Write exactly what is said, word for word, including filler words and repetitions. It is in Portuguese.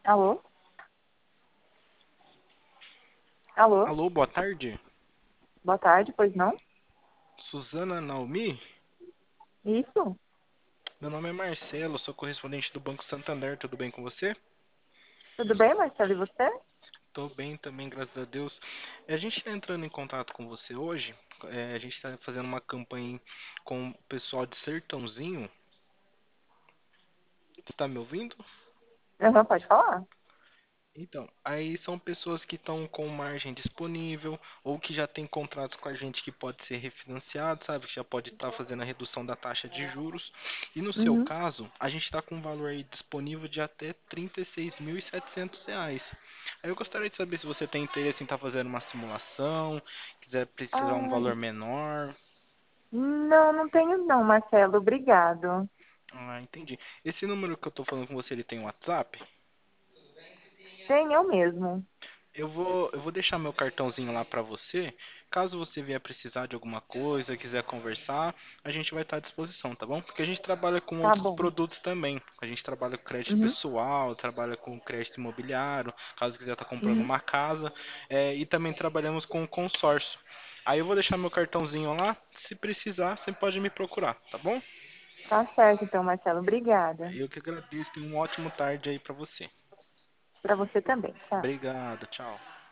Alô? Alô? Alô, boa tarde. Boa tarde, pois não? Suzana Naomi? Isso? Meu nome é Marcelo, sou correspondente do Banco Santander, tudo bem com você? Tudo bem, Marcelo, e você? Tô bem também, graças a Deus. A gente está entrando em contato com você hoje, é, a gente está fazendo uma campanha com o pessoal de Sertãozinho. Você tá me ouvindo? Aham, pode falar. Então, aí são pessoas que estão com margem disponível ou que já tem contratos com a gente que pode ser refinanciado, sabe? Que já pode estar fazendo a redução da taxa de juros. E no seu Uhum. caso, a gente está com um valor aí disponível de até trinta e seis mil e setecentos reais. Aí eu gostaria de saber se você tem interesse em estar fazendo uma simulação, quiser precisar um Ai, valor menor. não, não tenho não, Marcelo, obrigado. Ah, entendi. Esse número que eu estou falando com você, ele tem um WhatsApp? Tem eu mesmo. Eu vou, eu vou deixar meu cartãozinho lá para você. Caso você vier precisar de alguma coisa, quiser conversar, a gente vai estar à disposição, tá bom? Porque a gente trabalha com Tá outros bom. produtos também. A gente trabalha com crédito Uhum, pessoal, trabalha com crédito imobiliário, caso quiser estar comprando uhum. uma casa, é, e também trabalhamos com consórcio. Aí eu vou deixar meu cartãozinho lá. Se precisar, você pode me procurar, tá bom? Tá certo então, Marcelo, obrigada. Eu que agradeço. Tenha um ótimo tarde aí para você. Pra você também, tchau. Obrigado, tchau.